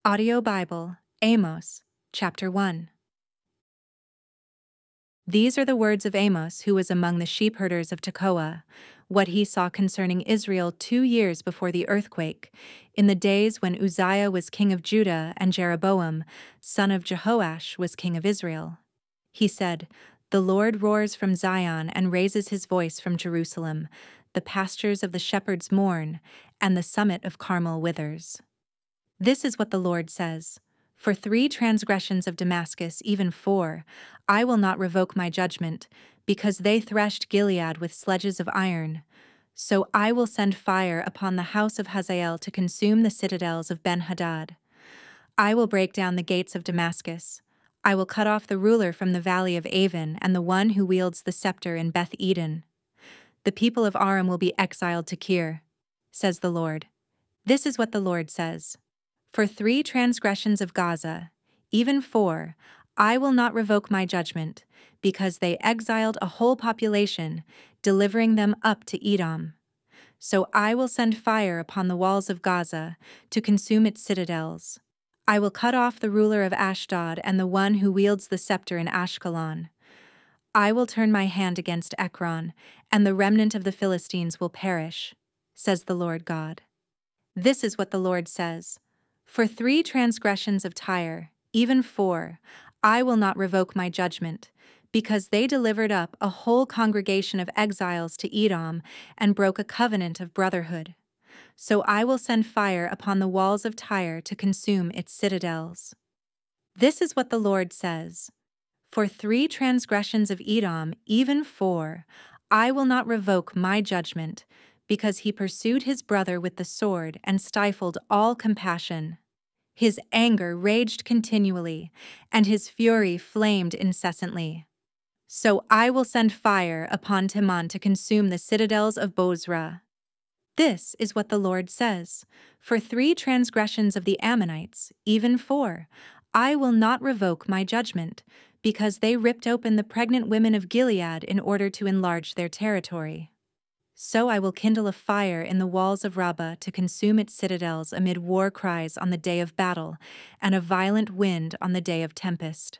Audio Bible, Amos, chapter 1. These are the words of Amos, who was among the sheepherders of Tekoa, what he saw concerning Israel 2 years before the earthquake, in the days when Uzziah was king of Judah and Jeroboam, son of Jehoash, was king of Israel. He said, "The Lord roars from Zion and raises his voice from Jerusalem. The pastures of the shepherds mourn, and the summit of Carmel withers." This is what the Lord says: "For 3 transgressions of Damascus, even 4, I will not revoke my judgment, because they threshed Gilead with sledges of iron. So I will send fire upon the house of Hazael to consume the citadels of Ben-Hadad. I will break down the gates of Damascus. I will cut off the ruler from the valley of Avon and the one who wields the scepter in Beth-Eden. The people of Aram will be exiled to Kir," says the Lord. This is what the Lord says: "For 3 transgressions of Gaza, even 4, I will not revoke my judgment, because they exiled a whole population, delivering them up to Edom. So I will send fire upon the walls of Gaza to consume its citadels. I will cut off the ruler of Ashdod and the one who wields the scepter in Ashkelon. I will turn my hand against Ekron, and the remnant of the Philistines will perish," says the Lord God. This is what the Lord says: "For 3 transgressions of Tyre, even 4, I will not revoke my judgment, because they delivered up a whole congregation of exiles to Edom and broke a covenant of brotherhood. So I will send fire upon the walls of Tyre to consume its citadels." This is what the Lord says: "For 3 transgressions of Edom, even 4, I will not revoke my judgment, because he pursued his brother with the sword and stifled all compassion. His anger raged continually, and his fury flamed incessantly. So I will send fire upon Timon to consume the citadels of Bozrah." This is what the Lord says: "For 3 transgressions of the Ammonites, even 4, I will not revoke my judgment, because they ripped open the pregnant women of Gilead in order to enlarge their territory. So I will kindle a fire in the walls of Rabbah to consume its citadels amid war cries on the day of battle, and a violent wind on the day of tempest.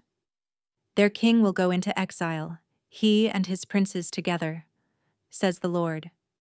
Their king will go into exile, he and his princes together," says the Lord.